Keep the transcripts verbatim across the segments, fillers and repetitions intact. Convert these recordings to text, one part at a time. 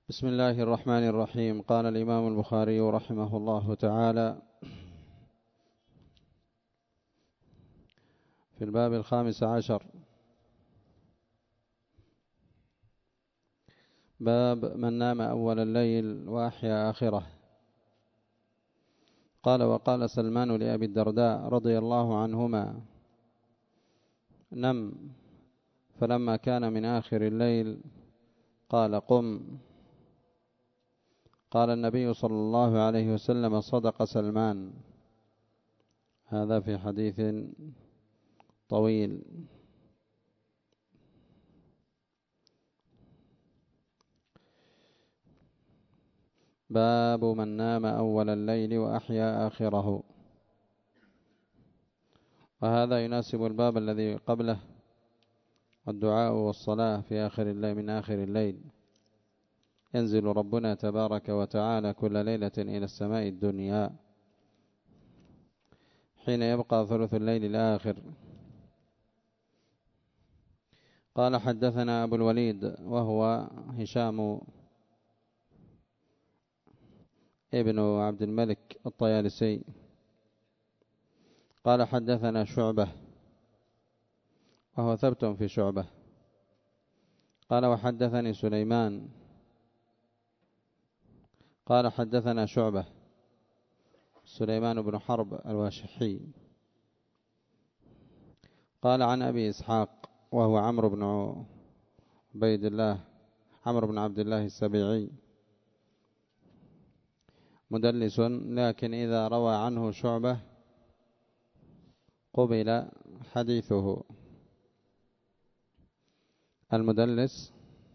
بسم الله الرحمن الرحيم. قال الإمام البخاري رحمه الله تعالى في الباب الخامس عشر، باب من نام أول الليل وأحيا آخره. قال: وقال سلمان لأبي الدرداء رضي الله عنهما: نم، فلما كان من آخر الليل قال: قم. قال النبي صلى الله عليه وسلم: صدق سلمان. هذا في حديث طويل. باب من نام أول الليل وأحيا آخره. وهذا يناسب الباب الذي قبله: الدعاء والصلاة في آخر الليل من آخر الليل. ينزل ربنا تبارك وتعالى كل ليلة إلى السماء الدنيا حين يبقى ثلث الليل الآخر. قال: حدثنا أبو الوليد وهو هشام ابن عبد الملك الطيالسي. قال: حدثنا شعبة وهو ثبت في شعبة. قال: وحدثني سليمان. قال: حدثنا شعبة سليمان بن حرب الواشحي. قال: عن أبي إسحاق وهو عمرو بن عبيد الله عمرو بن عبد الله السبيعي، مدلس، لكن إذا روى عنه شعبة قبل حديثه. المدلس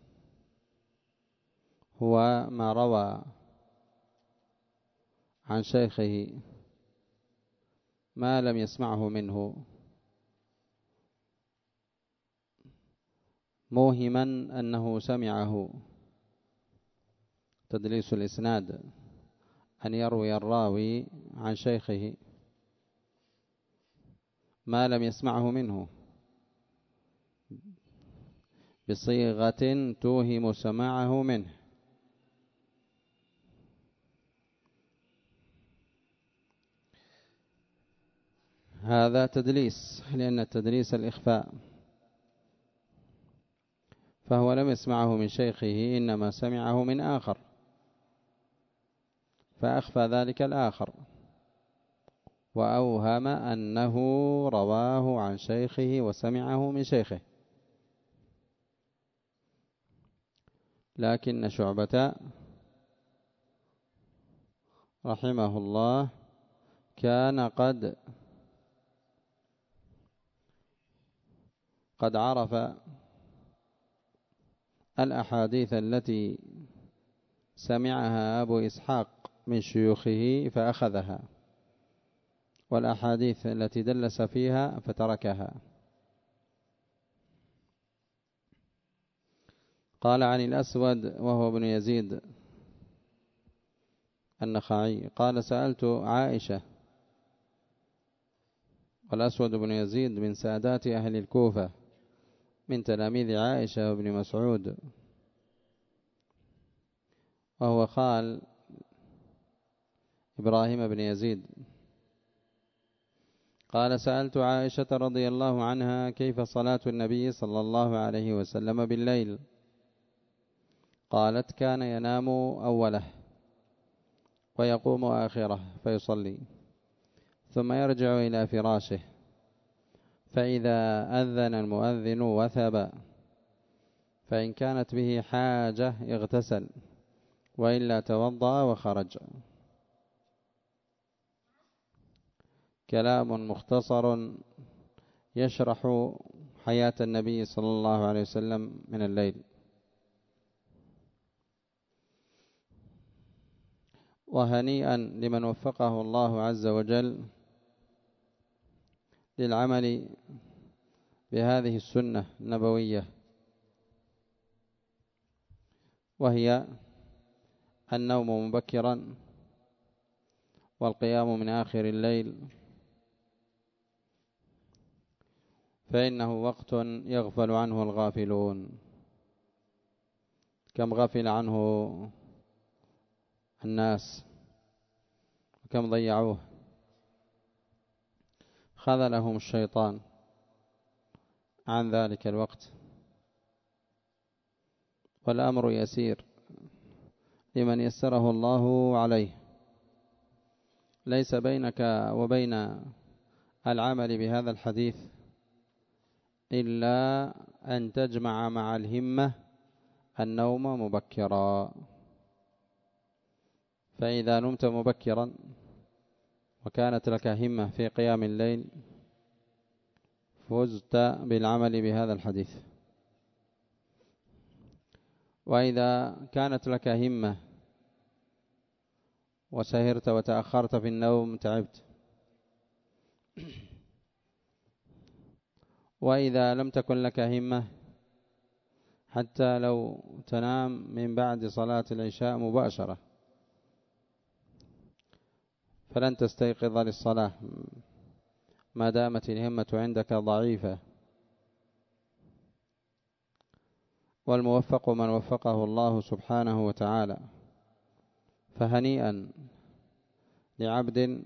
هو ما روى عن شيخه ما لم يسمعه منه، موهما أنه سمعه. تدليس الإسناد أن يروي الراوي عن شيخه ما لم يسمعه منه بصيغة توهم سماعه منه. هذا تدليس، لأن التدليس الإخفاء، فهو لم يسمعه من شيخه، إنما سمعه من آخر فأخفى ذلك الآخر وأوهم أنه رواه عن شيخه وسمعه من شيخه. لكن شعبة رحمه الله كان قد قد عرف الأحاديث التي سمعها أبو إسحاق من شيوخه فأخذها، والأحاديث التي دلس فيها فتركها. قال: عن الأسود وهو ابن يزيد النخعي قال: سألت عائشة. والأسود بن يزيد من سادات أهل الكوفة، من تلاميذ عائشة وابن مسعود، وهو خال إبراهيم بن يزيد. قال: سألت عائشة رضي الله عنها كيف صلاة النبي صلى الله عليه وسلم بالليل؟ قالت: كان ينام أوله ويقوم آخره فيصلي، ثم يرجع إلى فراشه، فإذا أذن المؤذن وثب، فإن كانت به حاجة اغتسل، وإلا توضأ وخرج. كلام مختصر يشرح حياة النبي صلى الله عليه وسلم من الليل. وهنيئا لمن وفقه الله عز وجل للعمل بهذه السنة النبوية، وهي النوم مبكرا والقيام من آخر الليل، فإنه وقت يغفل عنه الغافلون. كم غفل عنه الناس وكم ضيعوه، خذلهم الشيطان عن ذلك الوقت. والأمر يسير لمن يسره الله عليه. ليس بينك وبين العمل بهذا الحديث إلا أن تجمع مع الهمة النوم مبكرا، فإذا نمت مبكرا وكانت لك همة في قيام الليل فزت بالعمل بهذا الحديث. وإذا كانت لك همة وسهرت وتأخرت في النوم تعبت. وإذا لم تكن لك همة حتى لو تنام من بعد صلاة العشاء مباشرة فلن تستيقظ للصلاة ما دامت الهمة عندك ضعيفة. والموفق من وفقه الله سبحانه وتعالى. فهنيئا لعبد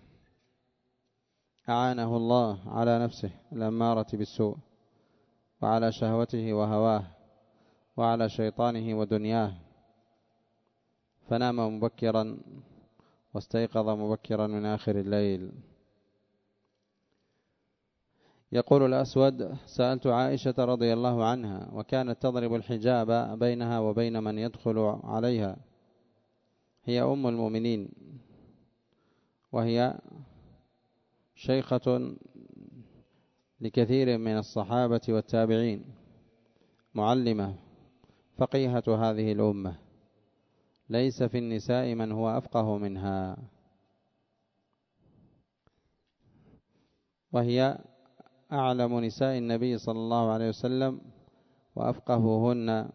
أعانه الله على نفسه الأمارة بالسوء وعلى شهوته وهواه وعلى شيطانه ودنياه، فنام مبكرا واستيقظ مبكرا من آخر الليل. يقول الأسود: سألت عائشة رضي الله عنها وكانت تضرب الحجاب بينها وبين من يدخل عليها، هي أم المؤمنين وهي شيخة لكثير من الصحابة والتابعين، معلمة فقيهة هذه الأمة، ليس في النساء من هو أفقه منها، وهي أعلم نساء النبي صلى الله عليه وسلم وأفقههن.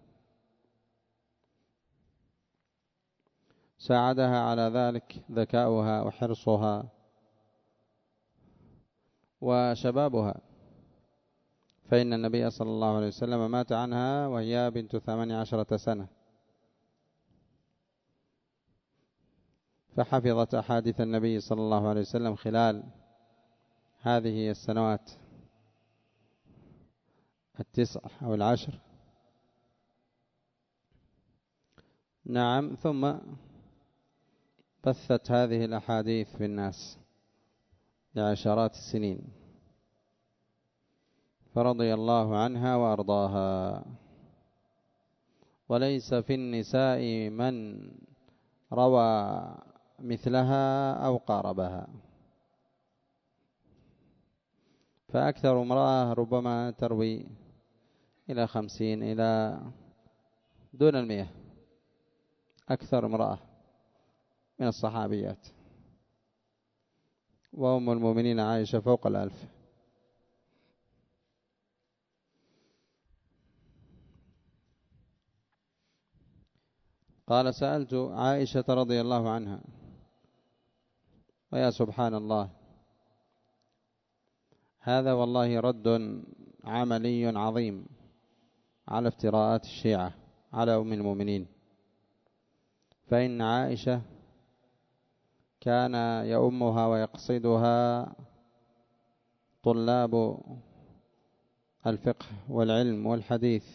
ساعدها على ذلك ذكاؤها وحرصها وشبابها، فإن النبي صلى الله عليه وسلم مات عنها وهي بنت ثمان عشرة سنة، فحفظت أحاديث النبي صلى الله عليه وسلم خلال هذه السنوات التسع أو العشر. نعم. ثم بثت هذه الأحاديث في الناس لعشرات السنين، فرضي الله عنها وأرضاها. وليس في النساء من روى مثلها أو قاربها، فأكثر امرأة ربما تروي إلى خمسين إلى دون المئة، أكثر امرأة من الصحابيات، وأم المؤمنين عائشة فوق الألف. قال: سألت عائشة رضي الله عنها، ويا سبحان الله، هذا والله رد عملي عظيم على افتراءات الشيعة على أم المؤمنين، فإن عائشة كان يؤمها ويقصدها طلاب الفقه والعلم والحديث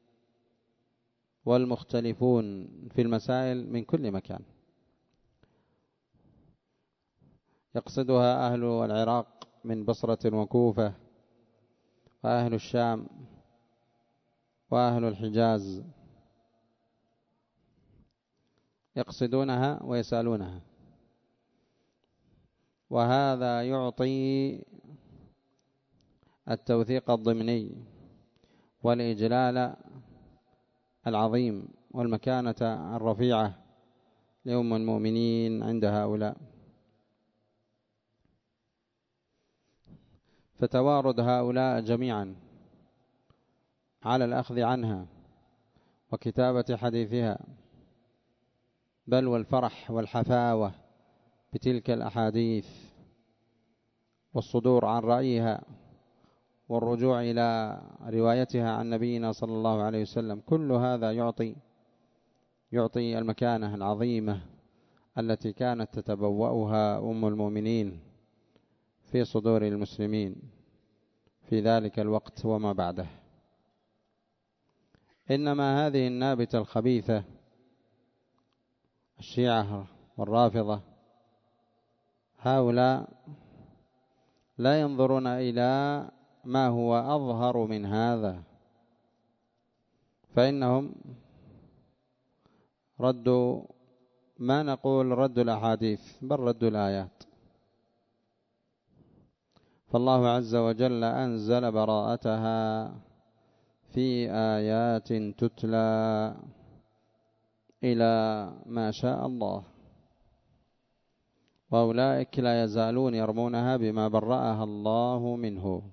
والمختلفون في المسائل من كل مكان، يقصدها أهل العراق من بصرة وكوفة، وأهل الشام، وأهل الحجاز، يقصدونها ويسألونها. وهذا يعطي التوثيق الضمني والإجلال العظيم والمكانة الرفيعة لأم المؤمنين عند هؤلاء. فتوارد هؤلاء جميعا على الأخذ عنها وكتابة حديثها، بل والفرح والحفاوة بتلك الأحاديث والصدور عن رأيها والرجوع إلى روايتها عن نبينا صلى الله عليه وسلم، كل هذا يعطي يعطي المكانة العظيمة التي كانت تتبوأها أم المؤمنين في صدور المسلمين في ذلك الوقت وما بعده. إنما هذه النابتة الخبيثة الشيعة والرافضة هؤلاء لا ينظرون إلى ما هو أظهر من هذا، فإنهم ردوا ما نقول رد الأحاديث بل رد الآيات. فالله عز وجل أنزل براءتها في آيات تتلى إلى ما شاء الله، وأولئك لا يزالون يرمونها بما برأها الله منه،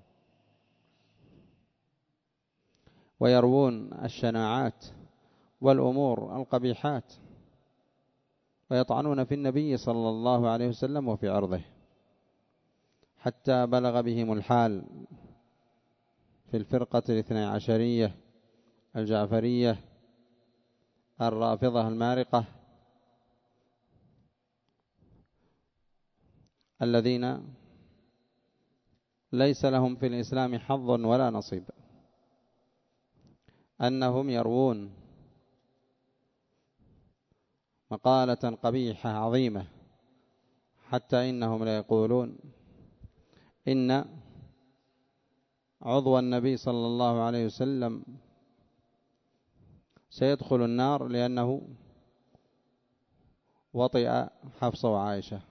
ويروون الشناعات والأمور القبيحات، ويطعنون في النبي صلى الله عليه وسلم وفي عرضه، حتى بلغ بهم الحال في الفرقة الاثنى عشرية الجعفرية الرافضة المارقة الذين ليس لهم في الإسلام حظ ولا نصيب، أنهم يروون مقالة قبيحة عظيمة، حتى إنهم لا يقولون إن عضو النبي صلى الله عليه وسلم سيدخل النار لأنه وطئ حفصة وعائشة.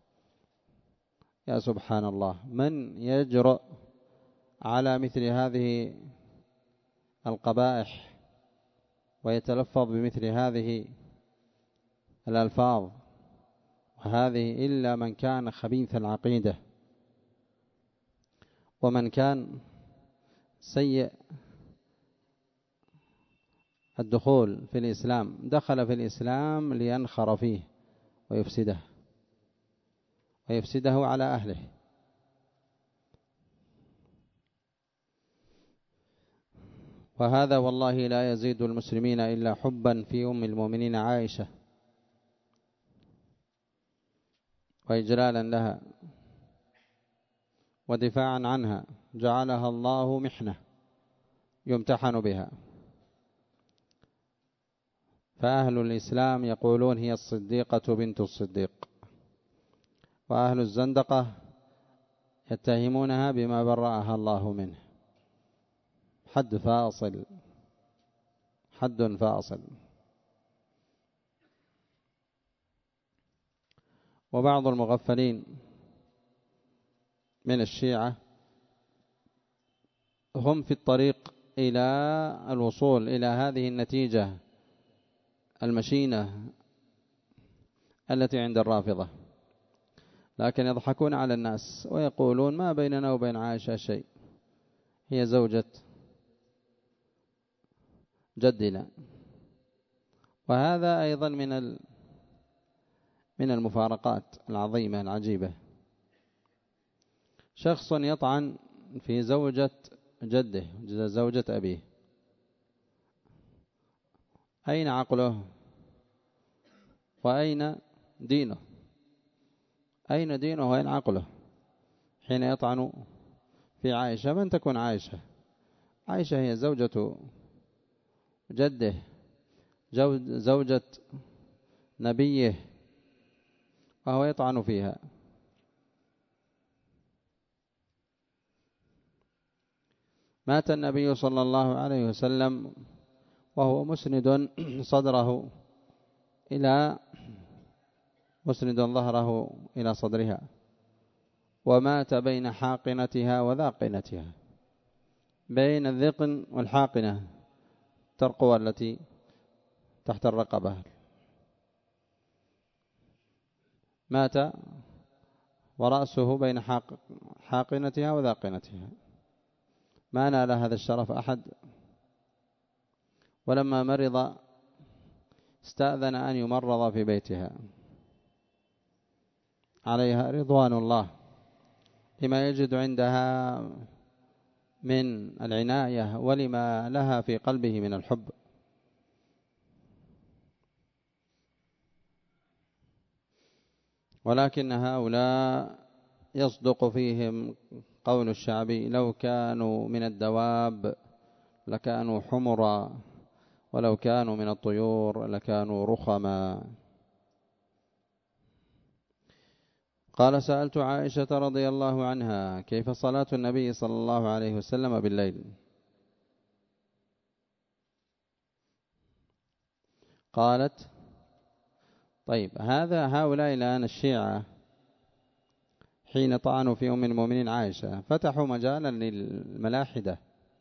يا سبحان الله، من يجرؤ على مثل هذه القبائح ويتلفظ بمثل هذه الألفاظ وهذه إلا من كان خبيث العقيدة، ومن كان سيء الدخول في الإسلام، دخل في الإسلام لينخر فيه ويفسده ويفسده على أهله. وهذا والله لا يزيد المسلمين إلا حبا في أم المؤمنين عائشة وإجلالا لها ودفاعا عنها، جعلها الله محنة يمتحن بها. فأهل الإسلام يقولون هي الصديقة بنت الصديق، وأهل الزندقة يتهمونها بما برأها الله منه. حد فاصل، حد فاصل. وبعض المغفلين من الشيعة هم في الطريق إلى الوصول إلى هذه النتيجة المشينة التي عند الرافضة، لكن يضحكون على الناس ويقولون ما بيننا وبين عائشة شيء، هي زوجة جدنا. وهذا أيضا من من المفارقات العظيمة العجيبة. شخص يطعن في زوجة جده، زوجة أبيه، أين عقله وأين دينه؟ أين دينه وأين عقله حين يطعن في عائشة؟ من تكون عائشة؟ عائشة هي زوجة جده، زوجة نبيه، وهو يطعن فيها. مات النبي صلى الله عليه وسلم وهو مسند صدره إلى مسند ظهره إلى صدرها، ومات بين حاقنتها وذاقنتها، بين الذقن والحاقنة، الترقوة التي تحت الرقبة. مات ورأسه بين حاقنتها وذاقنتها، ما نال هذا الشرف أحد. ولما مرض استأذن أن يمرض في بيتها عليها رضوان الله، لما يجد عندها من العناية ولما لها في قلبه من الحب. ولكن هؤلاء يصدق فيهم قول الشعبي: لو كانوا من الدواب لكانوا حمرا، ولو كانوا من الطيور لكانوا رخما. قال: سألت عائشة رضي الله عنها: كيف صلاة النبي صلى الله عليه وسلم بالليل؟ قالت: طيب، هذا هؤلاء الآن الشيعة حين طعنوا في أم المؤمنين عائشة فتحوا مجالا للملاحدة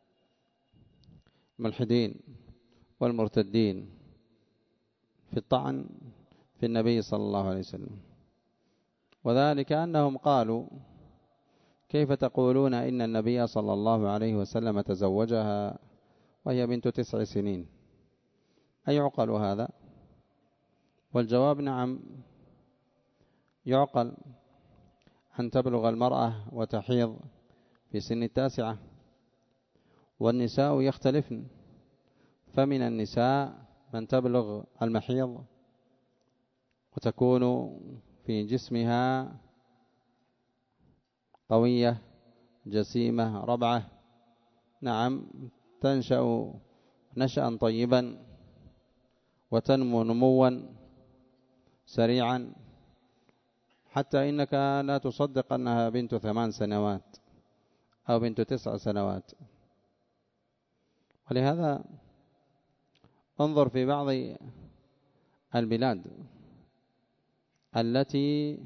الملحدين والمرتدين في الطعن في النبي صلى الله عليه وسلم، وذلك أنهم قالوا: كيف تقولون إن النبي صلى الله عليه وسلم تزوجها وهي بنت تسع سنين؟ أيعقل هذا؟ والجواب: نعم يعقل أن تبلغ المرأة وتحيض في سن التاسعة، والنساء يختلفن، فمن النساء من تبلغ المحيض وتكون في جسمها قوية جسيمة ربعة، نعم تنشأ نشأ طيبا وتنمو نموا سريعا، حتى إنك لا تصدق أنها بنت ثمان سنوات أو بنت تسع سنوات. ولهذا انظر في بعض البلاد التي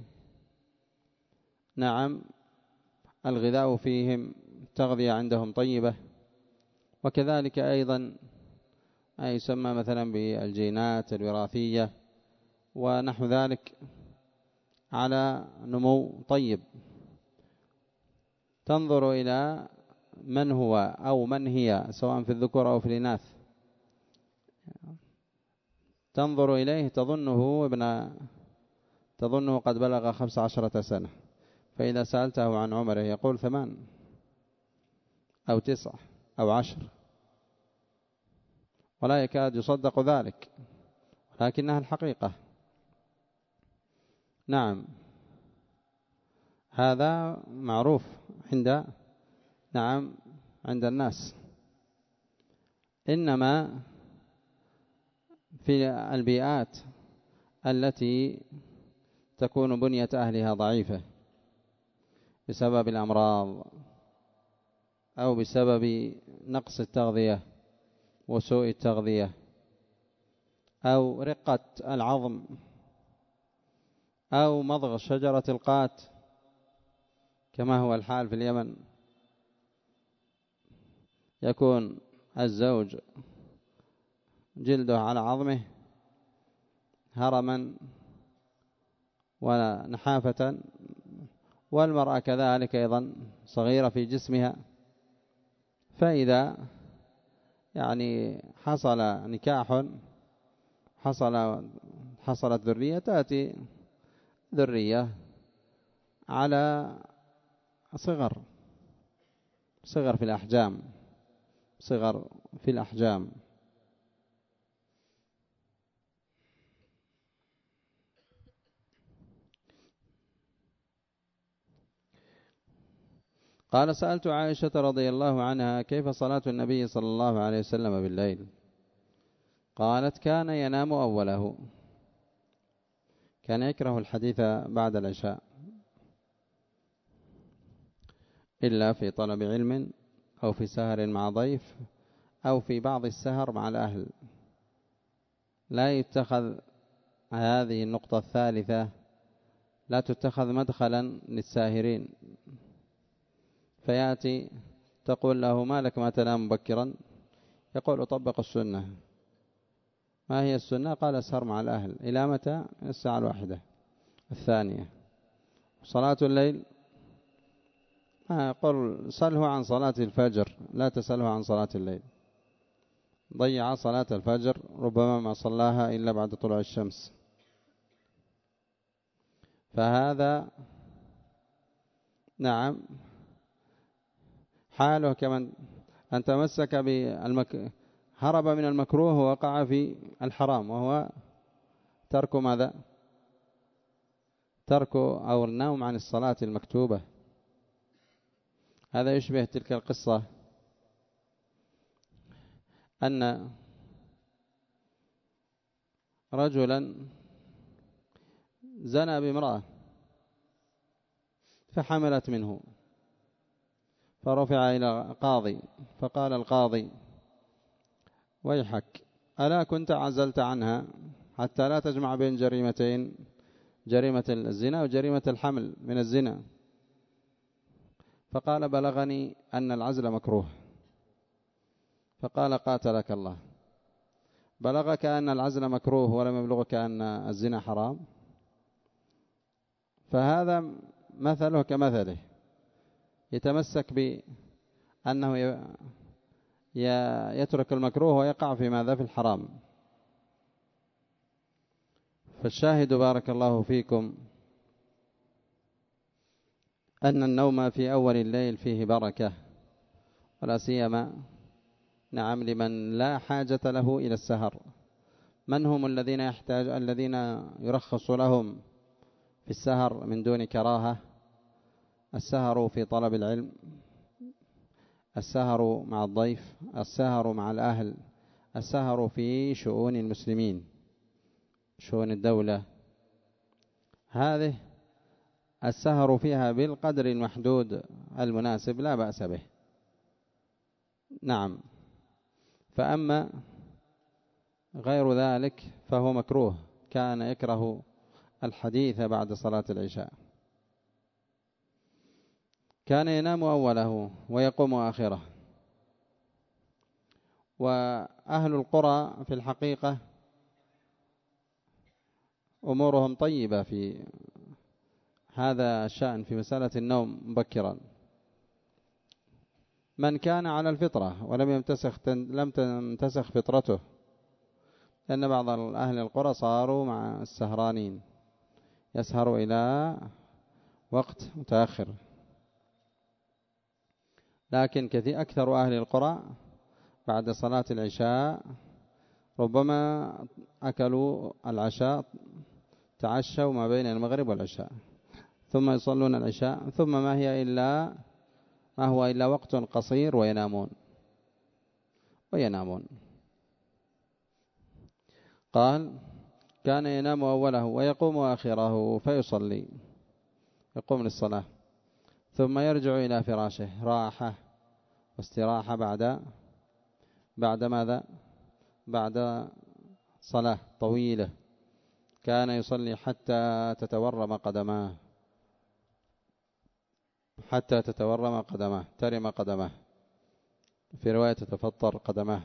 نعم الغذاء فيهم تغذية عندهم طيبة، وكذلك أيضا ما يسمى مثلا بالجينات الوراثية ونحو ذلك على نمو طيب. تنظر إلى من هو أو من هي سواء في الذكور أو في الإناث، تنظر إليه تظنه ابن تظنه قد بلغ خمس عشرة سنة، فإذا سألته عن عمره يقول ثمان أو تسع أو عشر، ولا يكاد يصدق ذلك، لكنها الحقيقة. نعم هذا معروف عند نعم عند الناس، إنما في البيئات التي تكون بنية أهلها ضعيفة بسبب الأمراض أو بسبب نقص التغذية وسوء التغذية أو رقة العظم أو مضغ شجرة القات كما هو الحال في اليمن، يكون الزوج جلده على عظمه هرما ونحافة، والمرأة كذلك أيضا صغيرة في جسمها، فإذا يعني حصل نكاح حصل حصلت ذرية، تأتي ذرية على صغر صغر في الأحجام صغر في الأحجام. قال: سألت عائشة رضي الله عنها: كيف صلاة النبي صلى الله عليه وسلم بالليل؟ قالت: كان ينام أوله، كان يكره الحديث بعد العشاء إلا في طلب علم أو في سهر مع ضيف أو في بعض السهر مع الأهل. لا يتخذ هذه النقطة الثالثة لا تتخذ مدخلا للساهرين، فيأتي تقول له: ما لك ما تنام مبكرا؟ يقول: أطبق السنة. ما هي السنة؟ قال: أسهر مع الأهل. إلى متى؟ الساعة الواحدة الثانية. صلاة الليل قل سأله عن صلاة الفجر، لا تسأله عن صلاة الليل. ضيع صلاة الفجر، ربما ما صلاها إلا بعد طلوع الشمس. فهذا نعم حاله كمن أن تمسك بالمك هرب من المكروه ووقع في الحرام، وهو ترك ماذا؟ ترك أو النوم عن الصلاة المكتوبة. هذا يشبه تلك القصة أن رجلا زنى بامرأة فحملت منه، فرفع إلى قاضي، فقال القاضي: ويحك، ألا كنت عزلت عنها حتى لا تجمع بين جريمتين، جريمة الزنا وجريمة الحمل من الزنا؟ فقال: بلغني أن العزل مكروه. فقال: قاتلك الله، بلغك أن العزل مكروه ولم يبلغك أن الزنا حرام؟ فهذا مثله كمثله، يتمسك بأنه يترك المكروه ويقع في ماذا؟ في الحرام. فالشاهد بارك الله فيكم أن النوم في أول الليل فيه بركة، ولا سيما نعم لمن لا حاجة له إلى السهر. من هم الذين يحتاج الذين يرخص لهم في السهر من دون كراهة؟ السهر في طلب العلم، السهر مع الضيف، السهر مع الأهل، السهر في شؤون المسلمين، شؤون الدولة، هذه السهر فيها بالقدر المحدود المناسب لا بأس به. نعم. فأما غير ذلك فهو مكروه. كان يكره الحديث بعد صلاة العشاء، كان ينام أوله ويقوم آخره. وأهل القرى في الحقيقة أمورهم طيبة في هذا الشأن، في مسألة النوم مبكرا. من كان على الفطرة ولم يمتسخ لم تمتسخ فطرته، لأن بعض أهل القرى صاروا مع السهرانين، يسهروا إلى وقت متأخر. لكن كثير أكثر أهل القرى بعد صلاة العشاء ربما أكلوا العشاء، تعشوا ما بين المغرب والعشاء، ثم يصلون العشاء، ثم ما هي إلا ما هو إلا وقت قصير وينامون وينامون. قال: كان ينام أوله ويقوم آخره فيصلي، يقوم للصلاة، ثم يرجع إلى فراشه راحة واستراحة بعد بعد ماذا؟ بعد صلاة طويلة. كان يصلي حتى تتورم قدماه، حتى تتورم قدماه، ترم قدماه، في رواية تتفطر قدماه.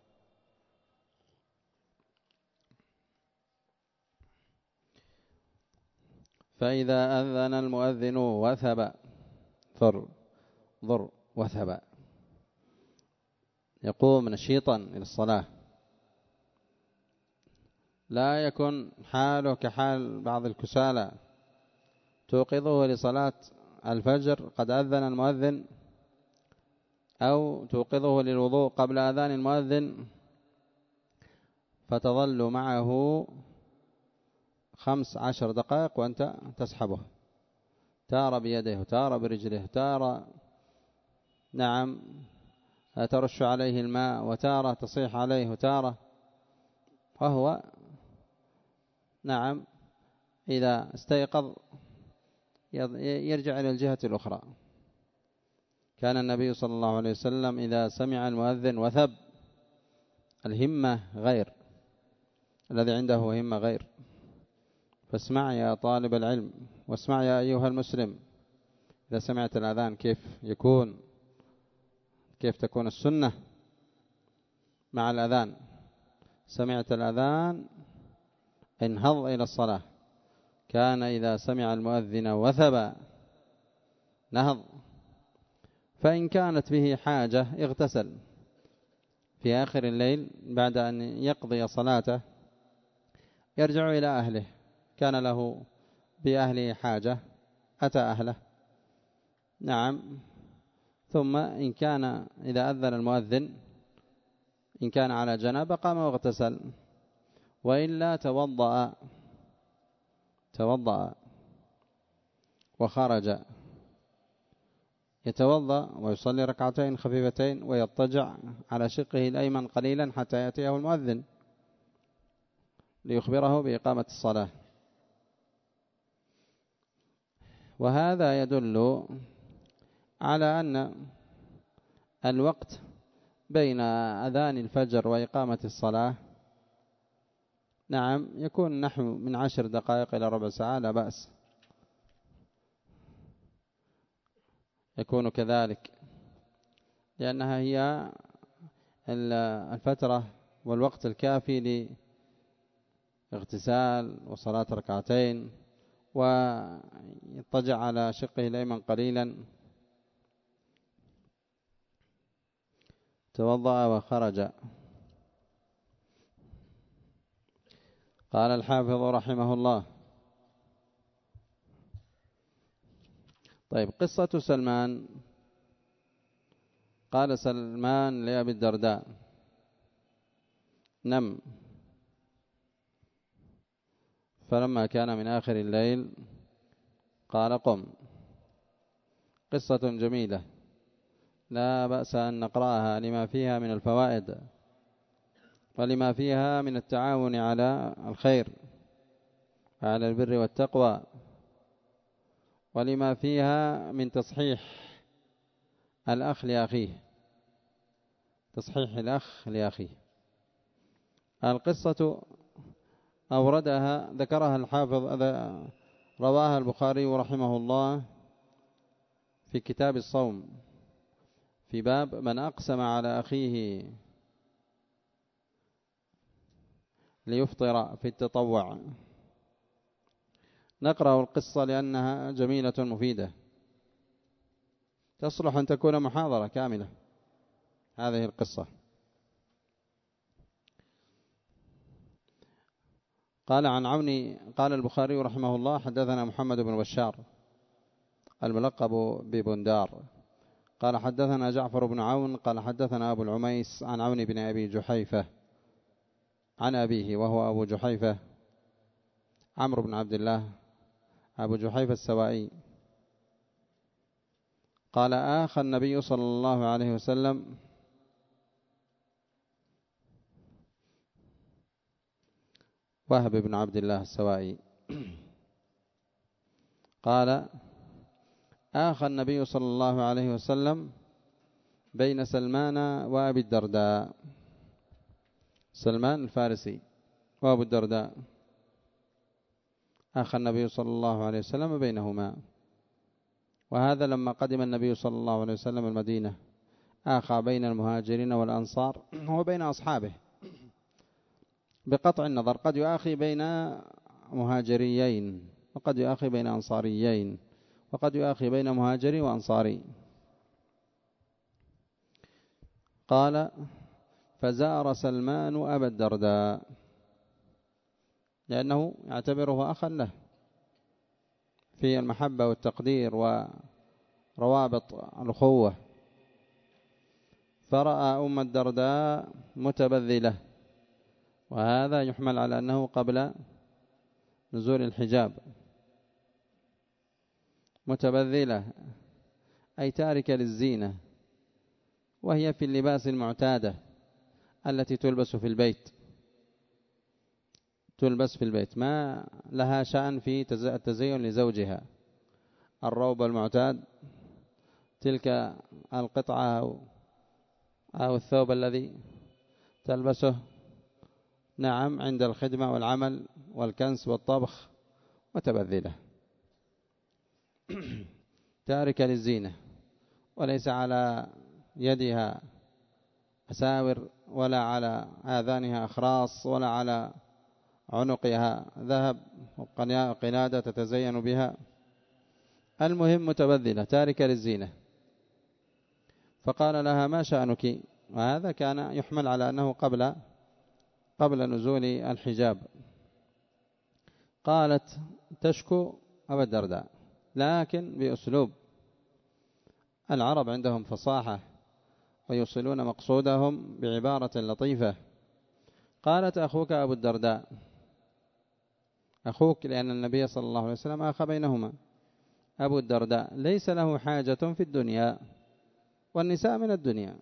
فإذا أذن المؤذن وثب، ضر ضر وثب، يقوم نشيطا إلى الصلاة، لا يكن حاله كحال بعض الكسالى توقظه لصلاة الفجر قد أذن المؤذن، أو توقظه للوضوء قبل أذان المؤذن، فتظل معه خمس عشر دقائق وأنت تسحبه، تارى بيده تارى برجله، تارى نعم ترش عليه الماء، وتارى تصيح عليه، وتارى وهو نعم إذا استيقظ يرجع إلى الجهة الأخرى. كان النبي صلى الله عليه وسلم إذا سمع المؤذن وثب، الهمة غير، الذي عنده همة غير. فاسمع يا طالب العلم، واسمع يا أيها المسلم، إذا سمعت الأذان كيف يكون، كيف تكون السنة مع الأذان. سمعت الأذان انهض إلى الصلاة. كان إذا سمع المؤذن وثب نهض، فإن كانت به حاجة اغتسل في آخر الليل بعد أن يقضي صلاته، يرجع إلى أهله، كان له بأهله حاجة أتى أهله، نعم، ثم إن كان إذا أذن المؤذن إن كان على جنابة قام واغتسل، وإلا توضأ توضأ وخرج، يتوضأ ويصلي ركعتين خفيفتين ويضطجع على شقه الأيمن قليلا حتى يأتيه المؤذن ليخبره بإقامة الصلاة. وهذا يدل على أن الوقت بين أذان الفجر وإقامة الصلاة نعم يكون نحو من عشر دقائق إلى ربع ساعة، لا بأس، يكون كذلك، لأنها هي الفترة والوقت الكافي لاغتسال وصلاة ركعتين ويضطجع على شقه الأيمن قليلا، توضأ وخرج. قال الحافظ رحمه الله: طيب، قصة سلمان. قال سلمان لأبي الدرداء: نم، فلما كان من آخر الليل قال: قم. قصة جميلة لا بأس أن نقرأها لما فيها من الفوائد ولما فيها من التعاون على الخير على البر والتقوى، ولما فيها من تصحيح الأخ لأخيه، تصحيح الأخ لأخيه. القصة أوردها ذكرها الحافظ رواها البخاري رحمه الله في كتاب الصوم في باب من أقسم على أخيه ليفطر في التطوع. نقرأ القصة لأنها جميلة مفيدة، تصلح أن تكون محاضرة كاملة هذه القصة. قال عن عون قال البخاري رحمه الله: حدثنا محمد بن بشار الملقب ببندار قال حدثنا جعفر بن عون قال حدثنا أبو العميس عن عون بن أبي جحيفة عن أبيه وهو أبو جحيفة عمرو بن عبد الله أبو جحيفة السوائي قال: آخى النبي صلى الله عليه وسلم وهب بن عبد الله السوائي قال: آخى النبي صلى الله عليه وسلم بين سلمان وأبي الدرداء، سلمان الفارسي وأبو الدرداء، آخى النبي صلى الله عليه وسلم بينهما. وهذا لما قدم النبي صلى الله عليه وسلم المدينة آخى بين المهاجرين والأنصار وبين أصحابه بقطع النظر، قد يؤاخي بين مهاجريين وقد يؤاخي بين أنصاريين وقد يؤاخي بين مهاجري وأنصاري. قال: فزار سلمان أبا الدرداء لأنه يعتبره أخا له في المحبة والتقدير وروابط الأخوة، فرأى أم الدرداء متبذلة، وهذا يحمل على أنه قبل نزول الحجاب، متبذلة أي تاركة للزينة، وهي في اللباس المعتادة التي تلبس في البيت، تلبس في البيت، ما لها شأن في التزين لزوجها، الروب المعتاد، تلك القطعة أو الثوب الذي تلبسه نعم عند الخدمة والعمل والكنس والطبخ، متبذلة تاركة للزينة، وليس على يدها أساور ولا على آذانها أخراص ولا على عنقها ذهب وقنادة تتزين بها، المهم متبذلة تاركة للزينة. فقال لها: ما شأنك؟ وهذا كان يحمل على أنه قبل قبل نزول الحجاب. قالت: تشكو أبا الدرداء، لكن بأسلوب العرب عندهم فصاحة ويوصلون مقصودهم بعبارة لطيفة. قالت أخوك أبو الدرداء، أخوك لأن النبي صلى الله عليه وسلم أخى بينهما، أبو الدرداء ليس له حاجة في الدنيا، والنساء من الدنيا،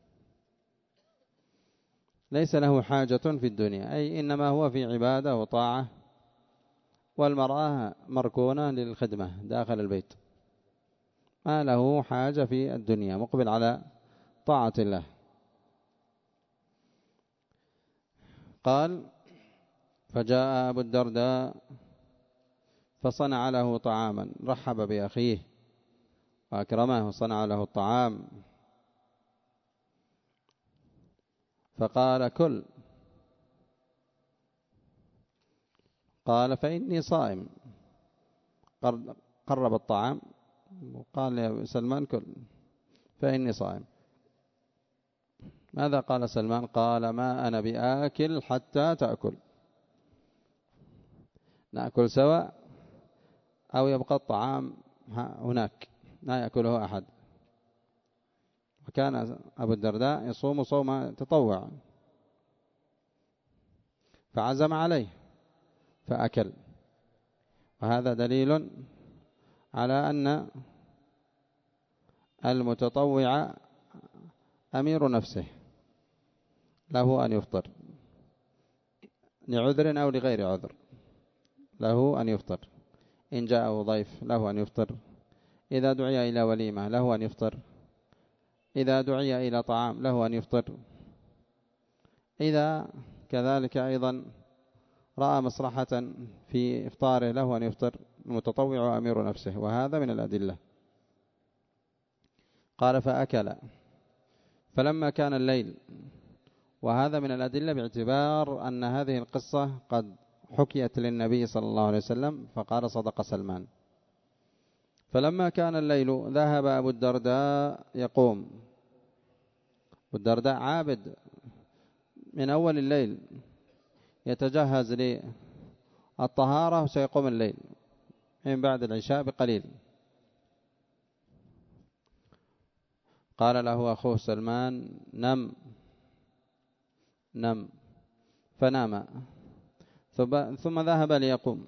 ليس له حاجة في الدنيا، أي إنما هو في عبادة وطاعة، والمرأة مركونة للخدمة داخل البيت، ما له حاجة في الدنيا، مقبل على طاعة الله. قال فجاء أبو الدرداء فصنع له طعاما، رحب بأخيه وأكرمه وصنع له الطعام، فقال كل، قال فإني صائم، قرب الطعام وقال يا سلمان كل فإني صائم. ماذا قال سلمان؟ قال ما أنا بآكل حتى تأكل، نأكل سوا أو يبقى الطعام هناك لا يأكله أحد. وكان أبو الدرداء يصوم صوم تطوع، فعزم عليه فأكل، وهذا دليل على أن المتطوع أمير نفسه، له أن يفطر لعذر أو لغير عذر، له أن يفطر، إن جاءه ضيف له أن يفطر، إذا دعي إلى وليمة له أن يفطر، إذا دعي إلى طعام له أن يفطر، إذا كذلك أيضا رأى مصلحة في إفطاره له أن يفطر. المتطوع أمير نفسه، وهذا من الأدلة. قال فأكل، فلما كان الليل، وهذا من الأدلة باعتبار أن هذه القصة قد حكيت للنبي صلى الله عليه وسلم، فقال صدق سلمان. فلما كان الليل ذهب أبو الدرداء يقوم، أبو الدرداء عابد من أول الليل يتجهز للطهارة وسيقوم الليل من بعد العشاء بقليل. قال له أخوه سلمان نم نم، فنام، ثم ذهب ليقوم.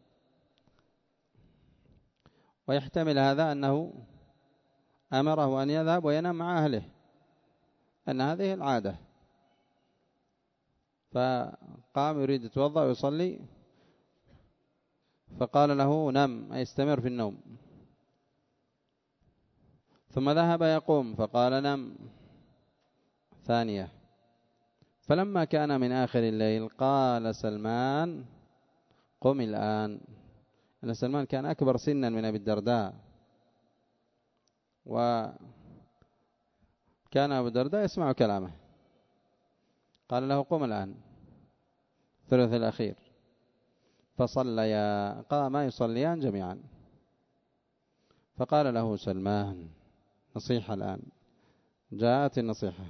ويحتمل هذا أنه أمره أن يذهب وينام مع أهله، أن هذه العادة، فقام يريد يتوضأ ويصلي، فقال له نم أي استمر في النوم، ثم ذهب يقوم فقال نم ثانية. فلما كان من آخر الليل قال سلمان قم الآن، أن سلمان كان أكبر سنا من أبي الدرداء، وكان أبو الدرداء يسمع كلامه. قال له قم الآن الثلث الأخير، فصليا، قاما يصليان جميعا. فقال له سلمان نصيحة الآن، جاءت النصيحة.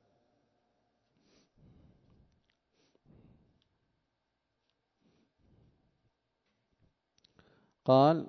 قال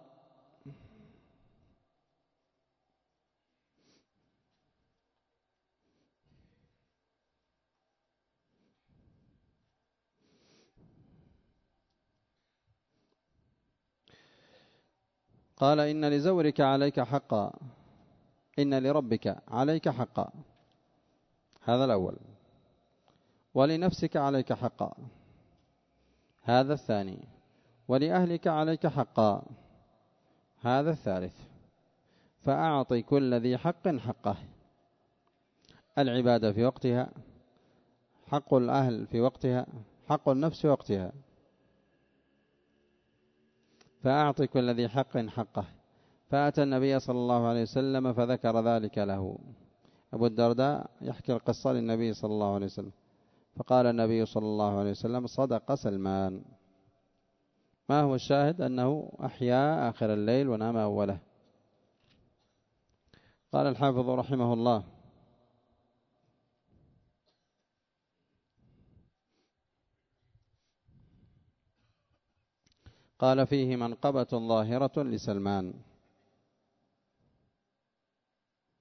قال إن لزورك عليك حقا، إن لربك عليك حقا، هذا الأول، ولنفسك عليك حقا، هذا الثاني، ولأهلك عليك حقا، هذا الثالث. فأعطي كل ذي حق حقه، العبادة في وقتها، حق الأهل في وقتها، حق النفس في وقتها. فأعطي كل ذي حق حقه. فأتى النبي صلى الله عليه وسلم فذكر ذلك له. أبو الدرداء يحكي القصة للنبي صلى الله عليه وسلم، فقال النبي صلى الله عليه وسلم صدق سلمان. ما هو الشاهد؟ أنه أحيا آخر الليل ونام أوله. قال الحافظ رحمه الله قال فيه منقبة ظاهرة لسلمان.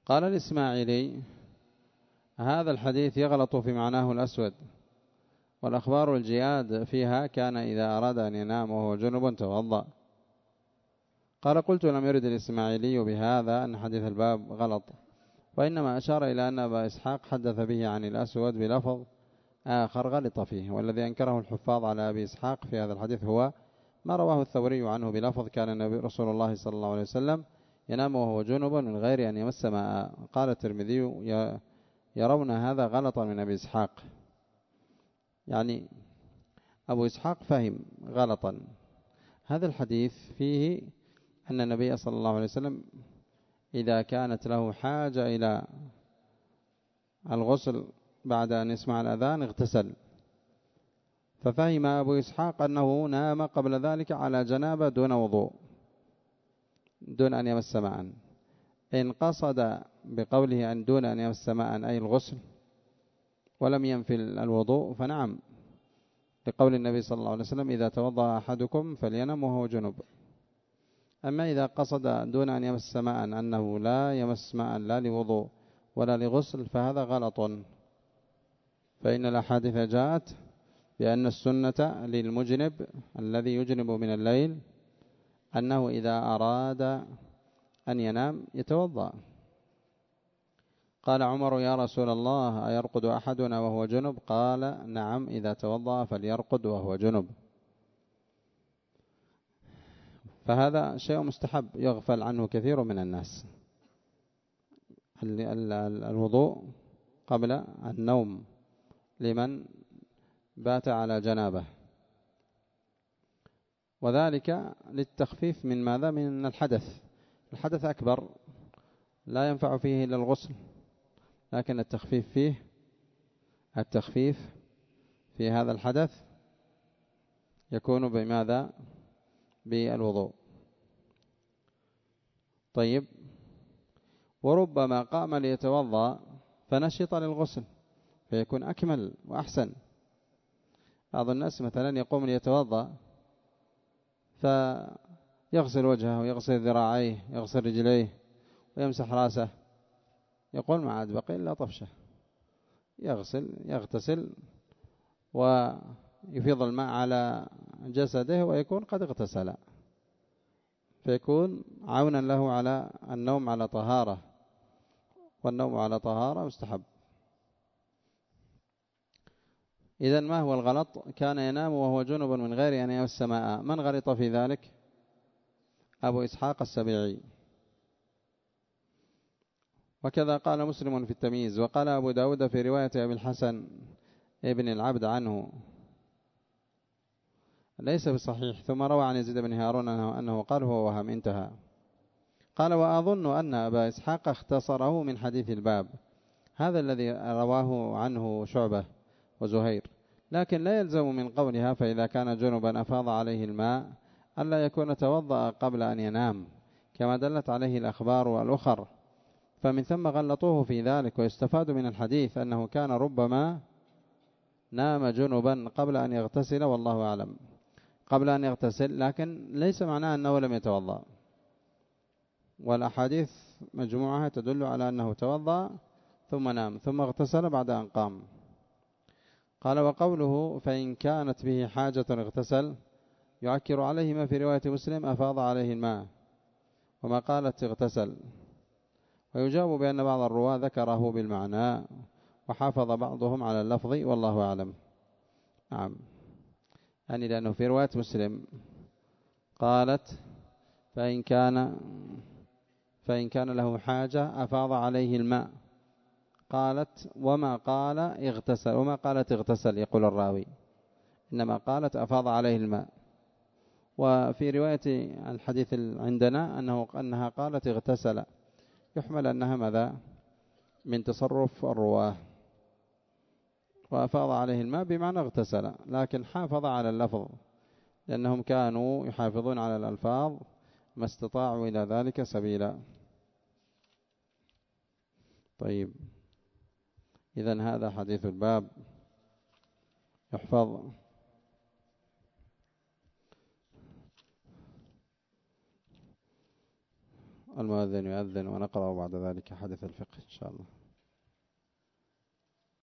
قال الإسماعيلي: هذا الحديث يغلط في معناه الأسود، والأخبار الجياد فيها كان إذا أراد أن ينام وهو جنب توضأ. قال: قلت: لم يرد الإسماعيلي بهذا أن حديث الباب غلط، وإنما أشار إلى أن أبا إسحاق حدث به عن الأسود بلفظ آخر غلط فيه، والذي أنكره الحفاظ على أبي إسحاق في هذا الحديث هو ما رواه الثوري عنه بلفظ كان النبي رسول الله صلى الله عليه وسلم ينام وهو جنب من غير أن يمس ماء. قال الترمذي: يرون هذا غلطا من أبي إسحاق، يعني أبو إسحاق فهم غلطا. هذا الحديث فيه أن النبي صلى الله عليه وسلم إذا كانت له حاجة إلى الغسل بعد أن يسمع الأذان اغتسل، ففهم أبو إسحاق أنه نام قبل ذلك على جنابة دون وضوء دون أن يمس ماء. إن قصد بقوله أن دون أن يمس ماء أي الغسل ولم ينفي الوضوء فنعم، لقول النبي صلى الله عليه وسلم: إذا توضأ أحدكم فلينم وهو جنب. أما إذا قصد دون أن يمس ماء أنه لا يمس ماء لا لوضوء ولا لغسل فهذا غلط، فإن الأحاديث جاءت بأن السنة للمجنب الذي يجنب من الليل أنه إذا أراد أن ينام يتوضأ. قال عمر: يا رسول الله، أيرقد أحدنا وهو جنب؟ قال: نعم، إذا توضأ فليرقد وهو جنب. فهذا شيء مستحب يغفل عنه كثير من الناس، الوضوء قبل النوم لمن بات على جنابه، وذلك للتخفيف من ماذا؟ من الحدث. الحدث أكبر لا ينفع فيه إلا الغسل، لكن التخفيف فيه التخفيف في هذا الحدث يكون بماذا؟ بالوضوء. طيب، وربما قام ليتوضأ فنشط للغسل فيكون أكمل وأحسن. بعض الناس مثلا يقوم ليتوضأ فيغسل وجهه ويغسل ذراعيه يغسل رجليه ويمسح راسه، يقول ما عاد بقي إلا طفشة، يغسل يغتسل ويفيض الماء على جسده ويكون قد اغتسل، فيكون عونا له على النوم على طهارة، والنوم على طهارة مستحب. إذن ما هو الغلط؟ كان ينام وهو جنب من غير أن يمس ماء. من غلط في ذلك؟ أبو إسحاق السبيعي. وكذا قال مسلم في التمييز، وقال أبو داود في رواية أبي الحسن ابن العبد عنه ليس بصحيح، ثم روى عن يزيد بن هارون أنه قال هو وهم، انتهى. قال: وأظن أن أبا إسحاق اختصره من حديث الباب، هذا الذي رواه عنه شعبة وزهير، لكن لا يلزم من قولها فإذا كان جنبا أفاض عليه الماء ألا يكون توضأ قبل أن ينام، كما دلت عليه الأخبار الأخر، فمن ثم غلطوه في ذلك. ويستفاد من الحديث أنه كان ربما نام جنبا قبل أن يغتسل، والله أعلم، قبل أن يغتسل، لكن ليس معناه أنه لم يتوضأ، والأحاديث مجموعة تدل على أنه توضأ ثم نام ثم اغتسل بعد أن قام. قال: وقوله فإن كانت به حاجة اغتسل يعكر عليه ما في رواية مسلم أفاض عليه الماء، وما قالت اغتسل. ويجاب بأن بعض الرواة ذكره بالمعنى وحافظ بعضهم على اللفظ، والله أعلم. نعم، يعني لأنه في رواية مسلم قالت فإن كان فإن كان له حاجة أفاض عليه الماء، قالت وما قال اغتسل، وما قالت اغتسل يقول الراوي، إنما قالت أفاض عليه الماء. وفي رواية الحديث عندنا أنه أنها قالت اغتسل، يحمل أنها ماذا؟ من تصرف الرواه، وأفاض عليه الماء بمعنى اغتسل، لكن حافظ على اللفظ لأنهم كانوا يحافظون على الألفاظ ما استطاعوا إلى ذلك سبيلا. طيب، إذن هذا حديث الباب يحفظ. المؤذن يؤذن ونقرأ بعد ذلك حديث الفقه إن شاء الله.